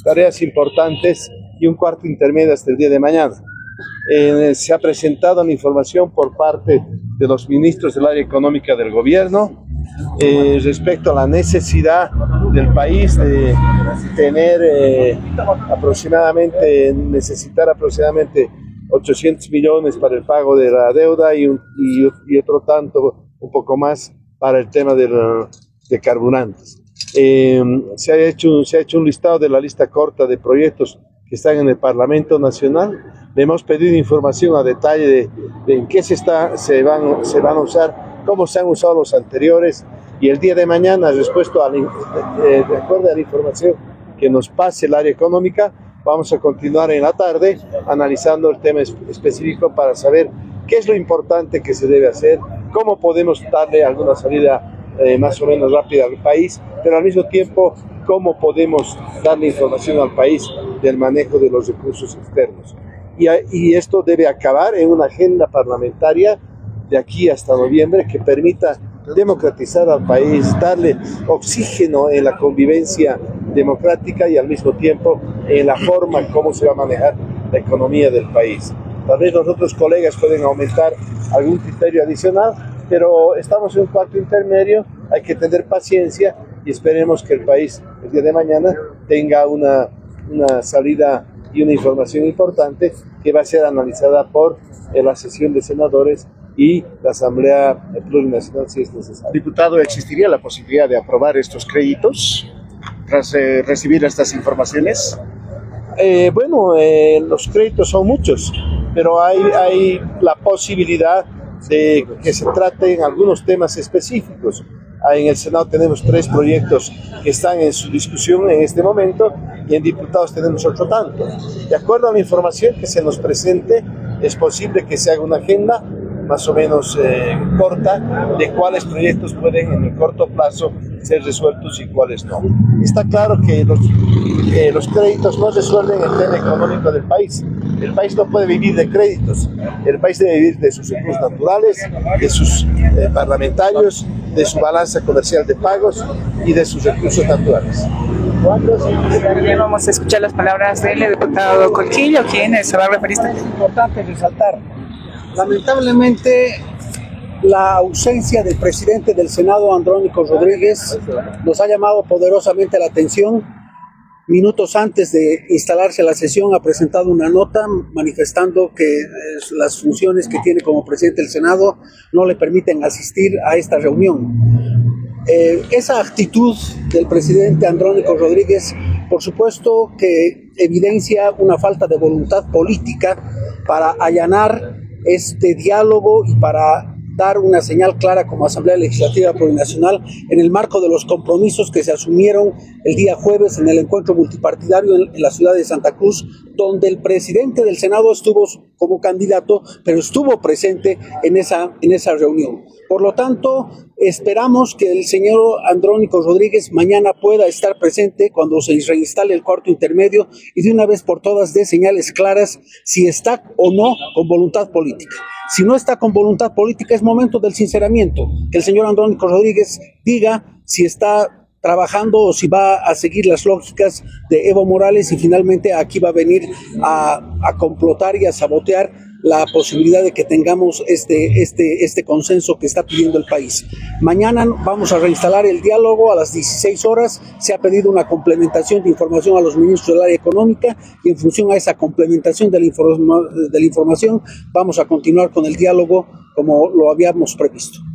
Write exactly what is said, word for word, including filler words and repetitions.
tareas importantes y un cuarto intermedio hasta el día de mañana. Eh, se ha presentado la información por parte de los ministros del área económica del gobierno eh, respecto a la necesidad del país de tener eh, aproximadamente, necesitar aproximadamente ochocientos millones para el pago de la deuda y, un, y, y otro tanto, un poco más, para el tema de, de carburantes. Eh, se, ha hecho, se ha hecho un listado de la lista corta de proyectos que están en el Parlamento Nacional. Le hemos pedido información a detalle de, de en qué se, está, se, van, se van a usar, cómo se han usado los anteriores, y el día de mañana, respecto a la, eh, de acuerdo a la información que nos pase el área económica, vamos a continuar en la tarde analizando el tema específico para saber qué es lo importante que se debe hacer, cómo podemos darle alguna salida eh, más o menos rápida al país, pero al mismo tiempo cómo podemos darle información al país del manejo de los recursos externos. Y, y esto debe acabar en una agenda parlamentaria de aquí hasta noviembre que permita democratizar al país, darle oxígeno en la convivencia democrática y al mismo tiempo en la forma como se va a manejar la economía del país. Tal vez los otros colegas pueden aumentar algún criterio adicional, pero estamos en un cuarto intermedio, hay que tener paciencia y esperemos que el país el día de mañana tenga una, una salida y una información importante que va a ser analizada por la sesión de senadores y la Asamblea Plurinacional si es necesario. Diputado, ¿existiría la posibilidad de aprobar estos créditos tras eh, recibir estas informaciones? Eh, bueno, eh, los créditos son muchos, pero hay, hay la posibilidad de que se traten algunos temas específicos. En el Senado tenemos tres proyectos que están en su discusión en este momento y en diputados tenemos otro tanto. De acuerdo a la información que se nos presente, es posible que se haga una agenda más o menos eh, corta de cuáles proyectos pueden en el corto plazo ser resueltos y cuáles no. Está claro que los, eh, los créditos no resuelven el tema económico del país. El país no puede vivir de créditos. El país debe vivir de sus recursos naturales, de sus eh, parlamentarios, de su balanza comercial de pagos y de sus recursos naturales. Bien, vamos a escuchar las palabras del diputado Colquillo, quien se va a referir. Es importante resaltar, lamentablemente, la ausencia del presidente del Senado, Andrónico Rodríguez, nos ha llamado poderosamente la atención. Minutos antes de instalarse la sesión ha presentado una nota manifestando que eh, las funciones que tiene como presidente del Senado no le permiten asistir a esta reunión. Eh, esa actitud del presidente Andrónico Rodríguez, por supuesto que evidencia una falta de voluntad política para allanar este diálogo y para dar una señal clara como Asamblea Legislativa Plurinacional en el marco de los compromisos que se asumieron el día jueves en el encuentro multipartidario en, en la ciudad de Santa Cruz, donde el presidente del Senado estuvo como candidato, pero estuvo presente en esa, en esa reunión. Por lo tanto, esperamos que el señor Andrónico Rodríguez mañana pueda estar presente cuando se reinstale el cuarto intermedio y de una vez por todas dé señales claras si está o no con voluntad política. Si no está con voluntad política, es momento del sinceramiento, que el señor Andrónico Rodríguez diga si está trabajando o si va a seguir las lógicas de Evo Morales y finalmente aquí va a venir a, a complotar y a sabotear la posibilidad de que tengamos este, este, este consenso que está pidiendo el país. Mañana vamos a reinstalar el diálogo a las dieciséis horas. Se ha pedido una complementación de información a los ministros del área económica y en función a esa complementación de la, informa, de la información vamos a continuar con el diálogo como lo habíamos previsto.